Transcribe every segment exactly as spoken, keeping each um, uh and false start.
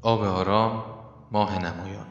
آب آرام، ماه نمایان.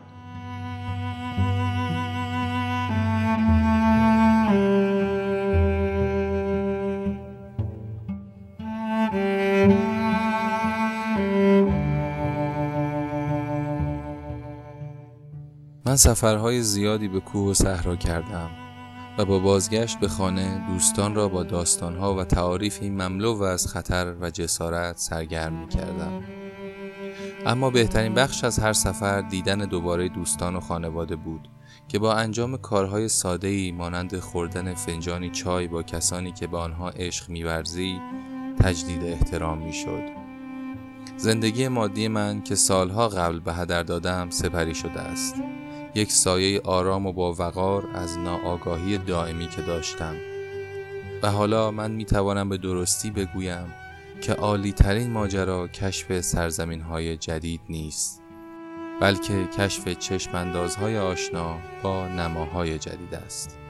من سفرهای زیادی به کوه و صحرا کردم و با بازگشت به خانه دوستان را با داستانها و تعاریفی مملو و از خطر و جسارت سرگرم می کردم. اما بهترین بخش از هر سفر دیدن دوباره دوستان و خانواده بود که با انجام کارهای ساده‌ای مانند خوردن فنجانی چای با کسانی که به آنها عشق می‌ورزی تجدید احترام می‌شد. زندگی مادی من که سالها قبل به هدر دادم سپری شده است. یک سایه آرام و با وقار از ناآگاهی دائمی که داشتم. و حالا من می‌توانم به درستی بگویم که عالی ترین ماجرا کشف سرزمین‌های جدید نیست، بلکه کشف چشم‌اندازهای آشنا با نماهای جدید است.